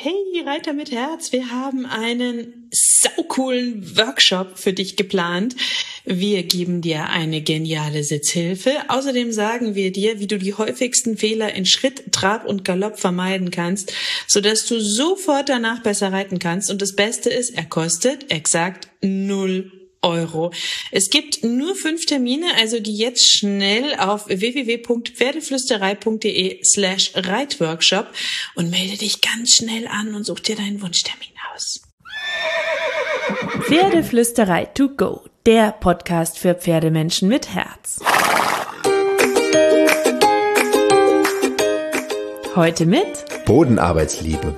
Hey Reiter mit Herz, wir haben einen saucoolen Workshop für dich geplant. Wir geben dir eine geniale Sitzhilfe. Außerdem sagen wir dir, wie du die häufigsten Fehler in Schritt, Trab und Galopp vermeiden kannst, sodass du sofort danach besser reiten kannst. Und das Beste ist, er kostet exakt 0 Euro. Es gibt nur 5 Termine, also geh jetzt schnell auf www.pferdeflüsterei.de/Reitworkshop und melde dich ganz schnell an und such dir deinen Wunschtermin aus. Pferdeflüsterei to go, der Podcast für Pferdemenschen mit Herz. Heute mit Bodenarbeitsliebe.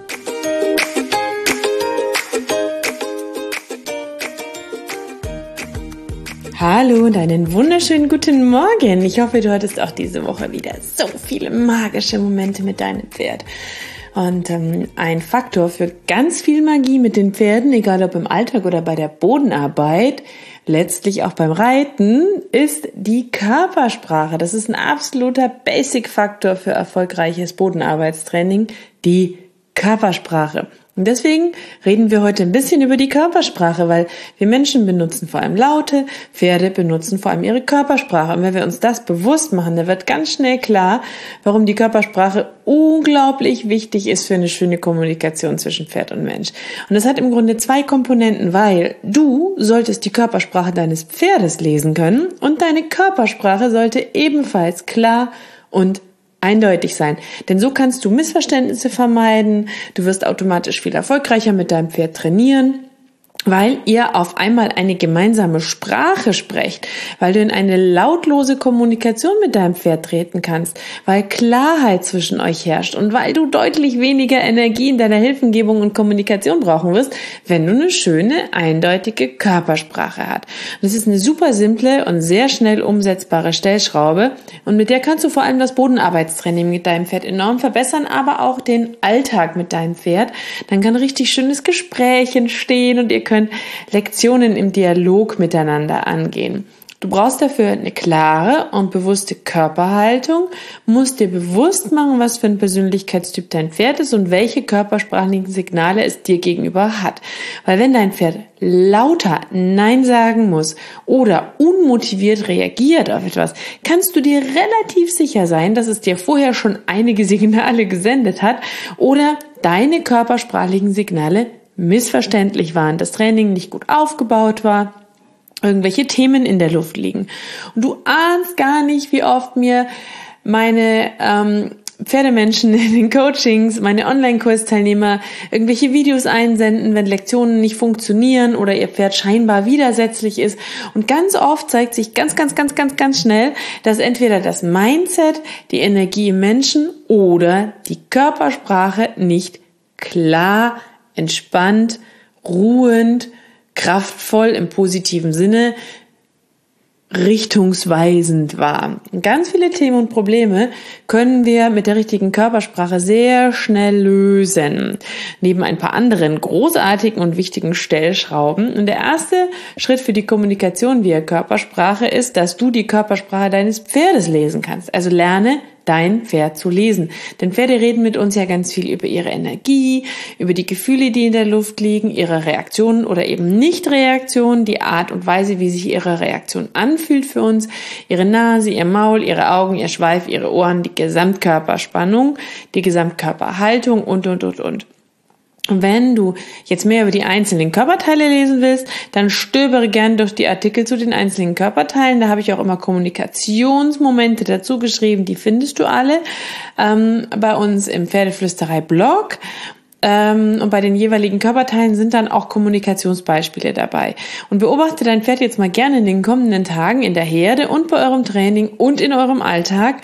Hallo und einen wunderschönen guten Morgen. Ich hoffe, du hattest auch diese Woche wieder so viele magische Momente mit deinem Pferd. Und ein Faktor für ganz viel Magie mit den Pferden, egal ob im Alltag oder bei der Bodenarbeit, letztlich auch beim Reiten, ist die Körpersprache. Das ist ein absoluter Basic-Faktor für erfolgreiches Bodenarbeitstraining, die Körpersprache. Und deswegen reden wir heute ein bisschen über die Körpersprache, weil wir Menschen benutzen vor allem Laute, Pferde benutzen vor allem ihre Körpersprache. Und wenn wir uns das bewusst machen, dann wird ganz schnell klar, warum die Körpersprache unglaublich wichtig ist für eine schöne Kommunikation zwischen Pferd und Mensch. Und das hat im Grunde 2 Komponenten, weil du solltest die Körpersprache deines Pferdes lesen können und deine Körpersprache sollte ebenfalls klar und eindeutig sein. Denn so kannst du Missverständnisse vermeiden, du wirst automatisch viel erfolgreicher mit deinem Pferd trainieren, weil ihr auf einmal eine gemeinsame Sprache sprecht, weil du in eine lautlose Kommunikation mit deinem Pferd treten kannst, weil Klarheit zwischen euch herrscht und weil du deutlich weniger Energie in deiner Hilfengebung und Kommunikation brauchen wirst, wenn du eine schöne, eindeutige Körpersprache hast. Und das ist eine super simple und sehr schnell umsetzbare Stellschraube und mit der kannst du vor allem das Bodenarbeitstraining mit deinem Pferd enorm verbessern, aber auch den Alltag mit deinem Pferd. Dann kann ein richtig schönes Gespräch entstehen und ihr könnt Lektionen im Dialog miteinander angehen. Du brauchst dafür eine klare und bewusste Körperhaltung, musst dir bewusst machen, was für ein Persönlichkeitstyp dein Pferd ist und welche körpersprachlichen Signale es dir gegenüber hat. Weil wenn dein Pferd lauter Nein sagen muss oder unmotiviert reagiert auf etwas, kannst du dir relativ sicher sein, dass es dir vorher schon einige Signale gesendet hat oder deine körpersprachlichen Signale missverständlich waren, das Training nicht gut aufgebaut war, irgendwelche Themen in der Luft liegen. Und du ahnst gar nicht, wie oft mir meine Pferdemenschen in den Coachings, meine Online-Kursteilnehmer irgendwelche Videos einsenden, wenn Lektionen nicht funktionieren oder ihr Pferd scheinbar widersetzlich ist. Und ganz oft zeigt sich ganz schnell, dass entweder das Mindset, die Energie im Menschen oder die Körpersprache nicht klar, entspannt, ruhend, kraftvoll im positiven Sinne, richtungsweisend war. Ganz viele Themen und Probleme können wir mit der richtigen Körpersprache sehr schnell lösen. Neben ein paar anderen großartigen und wichtigen Stellschrauben. Und der erste Schritt für die Kommunikation via Körpersprache ist, dass du die Körpersprache deines Pferdes lesen kannst. Also lerne dein Pferd zu lesen. Denn Pferde reden mit uns ja ganz viel über ihre Energie, über die Gefühle, die in der Luft liegen, ihre Reaktionen oder eben Nicht-Reaktionen, die Art und Weise, wie sich ihre Reaktion anfühlt für uns, ihre Nase, ihr Maul, ihre Augen, ihr Schweif, ihre Ohren, die Gesamtkörperspannung, die Gesamtkörperhaltung und. Und wenn du jetzt mehr über die einzelnen Körperteile lesen willst, dann stöbere gern durch die Artikel zu den einzelnen Körperteilen. Da habe ich auch immer Kommunikationsmomente dazu geschrieben, die findest du alle bei uns im Pferdeflüsterei-Blog. Und bei den jeweiligen Körperteilen sind dann auch Kommunikationsbeispiele dabei. Und beobachte dein Pferd jetzt mal gerne in den kommenden Tagen in der Herde und bei eurem Training und in eurem Alltag,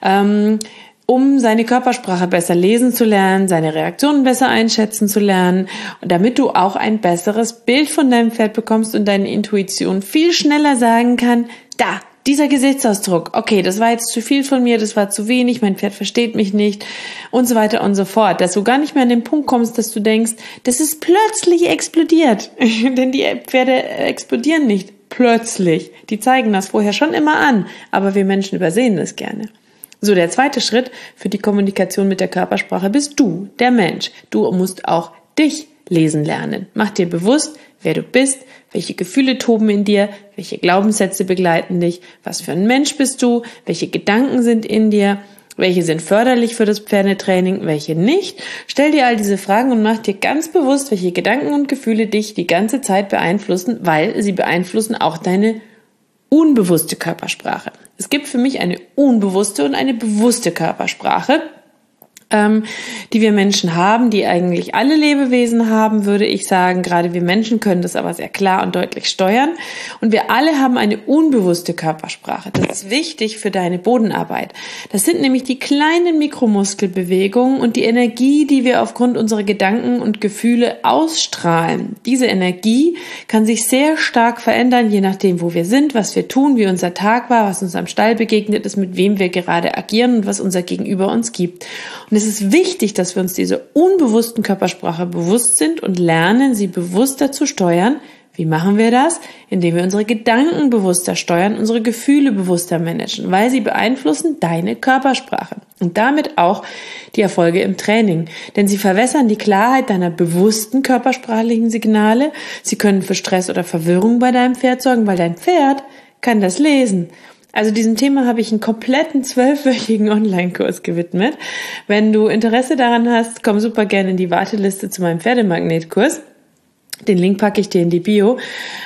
um seine Körpersprache besser lesen zu lernen, seine Reaktionen besser einschätzen zu lernen, damit du auch ein besseres Bild von deinem Pferd bekommst und deine Intuition viel schneller sagen kann, da, dieser Gesichtsausdruck, okay, das war jetzt zu viel von mir, das war zu wenig, mein Pferd versteht mich nicht und so weiter und so fort. Dass du gar nicht mehr an den Punkt kommst, dass du denkst, das ist plötzlich explodiert. Denn die Pferde explodieren nicht plötzlich. Die zeigen das vorher schon immer an, aber wir Menschen übersehen das gerne. So, der zweite Schritt für die Kommunikation mit der Körpersprache bist du, der Mensch. Du musst auch dich lesen lernen. Mach dir bewusst, wer du bist, welche Gefühle toben in dir, welche Glaubenssätze begleiten dich, was für ein Mensch bist du, welche Gedanken sind in dir, welche sind förderlich für das Pferdetraining, welche nicht. Stell dir all diese Fragen und mach dir ganz bewusst, welche Gedanken und Gefühle dich die ganze Zeit beeinflussen, weil sie beeinflussen auch deine unbewusste Körpersprache. Es gibt für mich eine unbewusste und eine bewusste Körpersprache, die wir Menschen haben, die eigentlich alle Lebewesen haben, würde ich sagen. Gerade wir Menschen können das aber sehr klar und deutlich steuern. Und wir alle haben eine unbewusste Körpersprache. Das ist wichtig für deine Bodenarbeit. Das sind nämlich die kleinen Mikromuskelbewegungen und die Energie, die wir aufgrund unserer Gedanken und Gefühle ausstrahlen. Diese Energie kann sich sehr stark verändern, je nachdem, wo wir sind, was wir tun, wie unser Tag war, was uns am Stall begegnet ist, mit wem wir gerade agieren und was unser Gegenüber uns gibt. Und es ist wichtig, dass wir uns dieser unbewussten Körpersprache bewusst sind und lernen, sie bewusster zu steuern. Wie machen wir das? Indem wir unsere Gedanken bewusster steuern, unsere Gefühle bewusster managen, weil sie beeinflussen deine Körpersprache und damit auch die Erfolge im Training. Denn sie verwässern die Klarheit deiner bewussten körpersprachlichen Signale. Sie können für Stress oder Verwirrung bei deinem Pferd sorgen, weil dein Pferd kann das lesen. Also diesem Thema habe ich einen kompletten 12-wöchigen Online-Kurs gewidmet. Wenn du Interesse daran hast, komm super gerne in die Warteliste zu meinem Pferdemagnet-Kurs. Den Link packe ich dir in die Bio.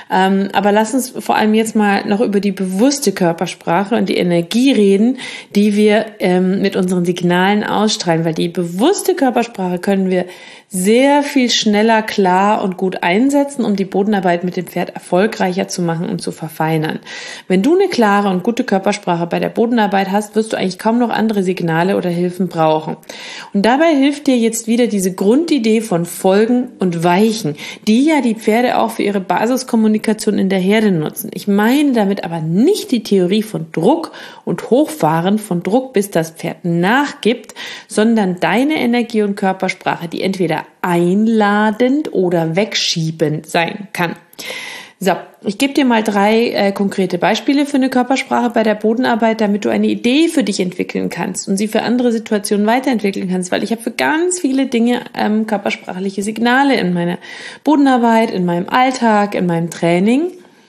Aber lass uns vor allem jetzt mal noch über die bewusste Körpersprache und die Energie reden, die wir mit unseren Signalen ausstrahlen. Weil die bewusste Körpersprache können wir sehr viel schneller, klar und gut einsetzen, um die Bodenarbeit mit dem Pferd erfolgreicher zu machen und zu verfeinern. Wenn du eine klare und gute Körpersprache bei der Bodenarbeit hast, wirst du eigentlich kaum noch andere Signale oder Hilfen brauchen. Und dabei hilft dir jetzt wieder diese Grundidee von Folgen und Weichen, die ja die Pferde auch für ihre Basiskommunikation in der Herde nutzen. Ich meine damit aber nicht die Theorie von Druck und Hochfahren von Druck, bis das Pferd nachgibt, sondern deine Energie und Körpersprache, die entweder einladend oder wegschiebend sein kann. So, ich gebe dir mal 3 konkrete Beispiele für eine Körpersprache bei der Bodenarbeit, damit du eine Idee für dich entwickeln kannst und sie für andere Situationen weiterentwickeln kannst, weil ich habe für ganz viele Dinge körpersprachliche Signale in meiner Bodenarbeit, in meinem Alltag, in meinem Training.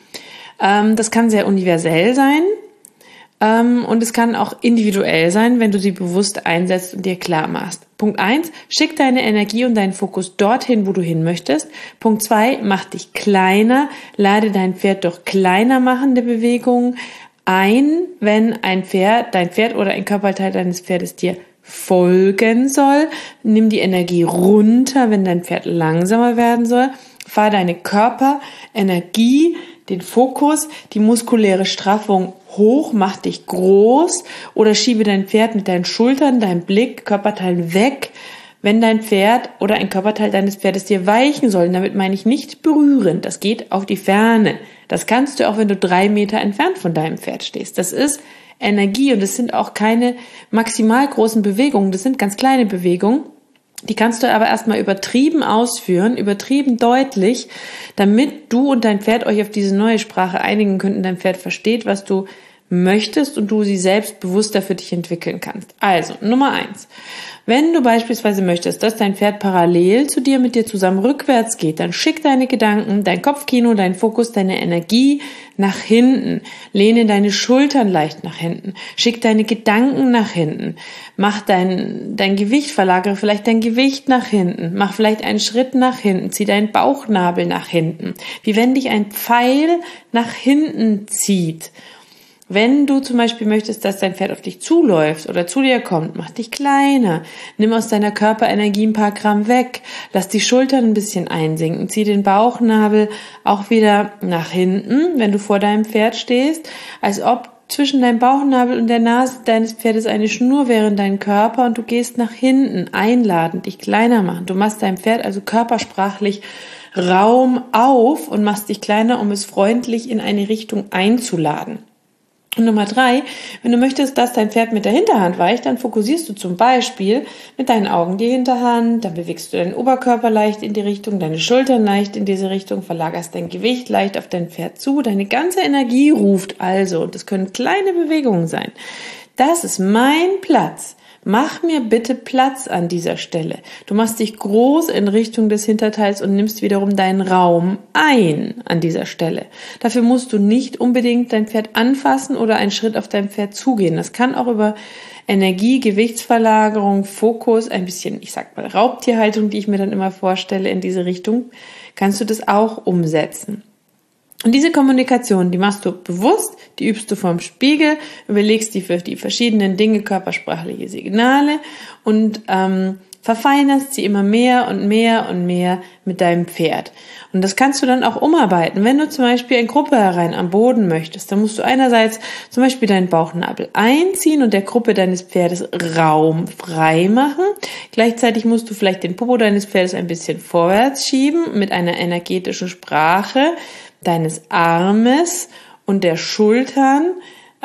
Das kann sehr universell sein. Und es kann auch individuell sein, wenn du sie bewusst einsetzt und dir klar machst. Punkt 1, schick deine Energie und deinen Fokus dorthin, wo du hin möchtest. Punkt 2, mach dich kleiner, lade dein Pferd durch kleiner machende Bewegungen ein, wenn dein Pferd oder ein Körperteil deines Pferdes dir folgen soll. Nimm die Energie runter, wenn dein Pferd langsamer werden soll. Fahr deine Körperenergie, den Fokus, die muskuläre Straffung hoch, mach dich groß oder schiebe dein Pferd mit deinen Schultern, deinem Blick, Körperteilen weg, wenn dein Pferd oder ein Körperteil deines Pferdes dir weichen soll. Damit meine ich nicht berühren, das geht auf die Ferne. Das kannst du auch, wenn du 3 Meter entfernt von deinem Pferd stehst. Das ist Energie und es sind auch keine maximal großen Bewegungen, das sind ganz kleine Bewegungen. Die kannst du aber erstmal übertrieben ausführen, übertrieben deutlich, damit du und dein Pferd euch auf diese neue Sprache einigen könnt und dein Pferd versteht, was du möchtest und du sie selbst bewusster für dich entwickeln kannst. Also, Nummer 1. Wenn du beispielsweise möchtest, dass dein Pferd parallel zu dir mit dir zusammen rückwärts geht, dann schick deine Gedanken, dein Kopfkino, dein Fokus, deine Energie nach hinten. Lehne deine Schultern leicht nach hinten. Schick deine Gedanken nach hinten. Mach dein Gewicht, verlagere vielleicht dein Gewicht nach hinten. Mach vielleicht einen Schritt nach hinten. Zieh deinen Bauchnabel nach hinten. Wie wenn dich ein Pfeil nach hinten zieht. Wenn du zum Beispiel möchtest, dass dein Pferd auf dich zuläuft oder zu dir kommt, mach dich kleiner. Nimm aus deiner Körperenergie ein paar Gramm weg. Lass die Schultern ein bisschen einsinken. Zieh den Bauchnabel auch wieder nach hinten, wenn du vor deinem Pferd stehst, als ob zwischen deinem Bauchnabel und der Nase deines Pferdes eine Schnur wäre in deinem Körper und du gehst nach hinten, einladend, dich kleiner machen. Du machst deinem Pferd also körpersprachlich Raum auf und machst dich kleiner, um es freundlich in eine Richtung einzuladen. Und Nummer 3, wenn du möchtest, dass dein Pferd mit der Hinterhand weicht, dann fokussierst du zum Beispiel mit deinen Augen die Hinterhand, dann bewegst du deinen Oberkörper leicht in die Richtung, deine Schultern leicht in diese Richtung, verlagerst dein Gewicht leicht auf dein Pferd zu, deine ganze Energie ruft also, und das können kleine Bewegungen sein, das ist mein Platz. Mach mir bitte Platz an dieser Stelle. Du machst dich groß in Richtung des Hinterteils und nimmst wiederum deinen Raum ein an dieser Stelle. Dafür musst du nicht unbedingt dein Pferd anfassen oder einen Schritt auf dein Pferd zugehen. Das kann auch über Energie, Gewichtsverlagerung, Fokus, ein bisschen, ich sag mal, Raubtierhaltung, die ich mir dann immer vorstelle in diese Richtung, kannst du das auch umsetzen. Und diese Kommunikation, die machst du bewusst, die übst du vorm Spiegel, überlegst dir für die verschiedenen Dinge körpersprachliche Signale und verfeinerst sie immer mehr und mehr und mehr mit deinem Pferd. Und das kannst du dann auch umarbeiten. Wenn du zum Beispiel in Gruppe herein am Boden möchtest, dann musst du einerseits zum Beispiel deinen Bauchnabel einziehen und der Gruppe deines Pferdes Raum frei machen. Gleichzeitig musst du vielleicht den Popo deines Pferdes ein bisschen vorwärts schieben mit einer energetischen Sprache deines Armes und der Schultern,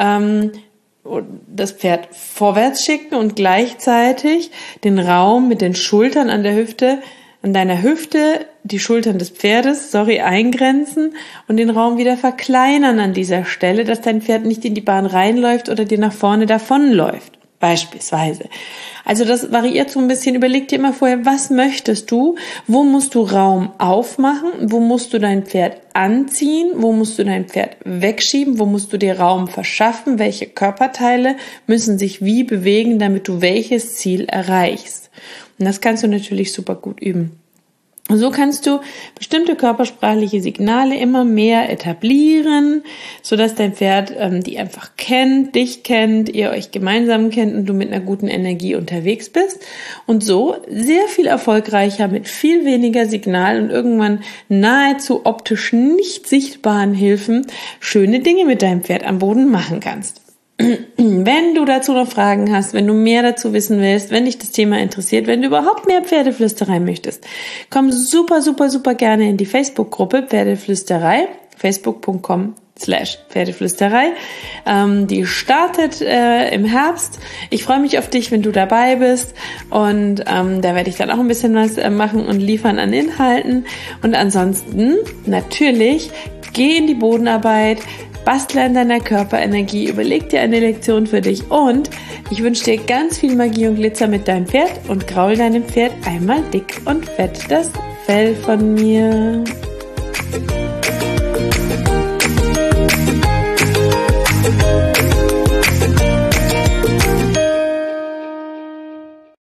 das Pferd vorwärts schicken und gleichzeitig den Raum mit den Schultern an der Hüfte, an deiner Hüfte, die Schultern des Pferdes, eingrenzen und den Raum wieder verkleinern an dieser Stelle, dass dein Pferd nicht in die Bahn reinläuft oder dir nach vorne davonläuft. Beispielsweise. Also das variiert so ein bisschen. Überleg dir immer vorher, was möchtest du? Wo musst du Raum aufmachen? Wo musst du dein Pferd anziehen? Wo musst du dein Pferd wegschieben? Wo musst du dir Raum verschaffen? Welche Körperteile müssen sich wie bewegen, damit du welches Ziel erreichst? Und das kannst du natürlich super gut üben. Und so kannst du bestimmte körpersprachliche Signale immer mehr etablieren, sodass dein Pferd die einfach kennt, dich kennt, ihr euch gemeinsam kennt und du mit einer guten Energie unterwegs bist und so sehr viel erfolgreicher mit viel weniger Signal und irgendwann nahezu optisch nicht sichtbaren Hilfen schöne Dinge mit deinem Pferd am Boden machen kannst. Wenn du dazu noch Fragen hast, wenn du mehr dazu wissen willst, wenn dich das Thema interessiert, wenn du überhaupt mehr Pferdeflüsterei möchtest, komm super gerne in die Facebook-Gruppe Pferdeflüsterei, facebook.com/Pferdeflüsterei. Die startet im Herbst. Ich freue mich auf dich, wenn du dabei bist und da werde ich dann auch ein bisschen was machen und liefern an Inhalten und ansonsten natürlich geh in die Bodenarbeit, bastle an deiner Körperenergie, überleg dir eine Lektion für dich und ich wünsche dir ganz viel Magie und Glitzer mit deinem Pferd und graul deinem Pferd einmal dick und fett das Fell von mir.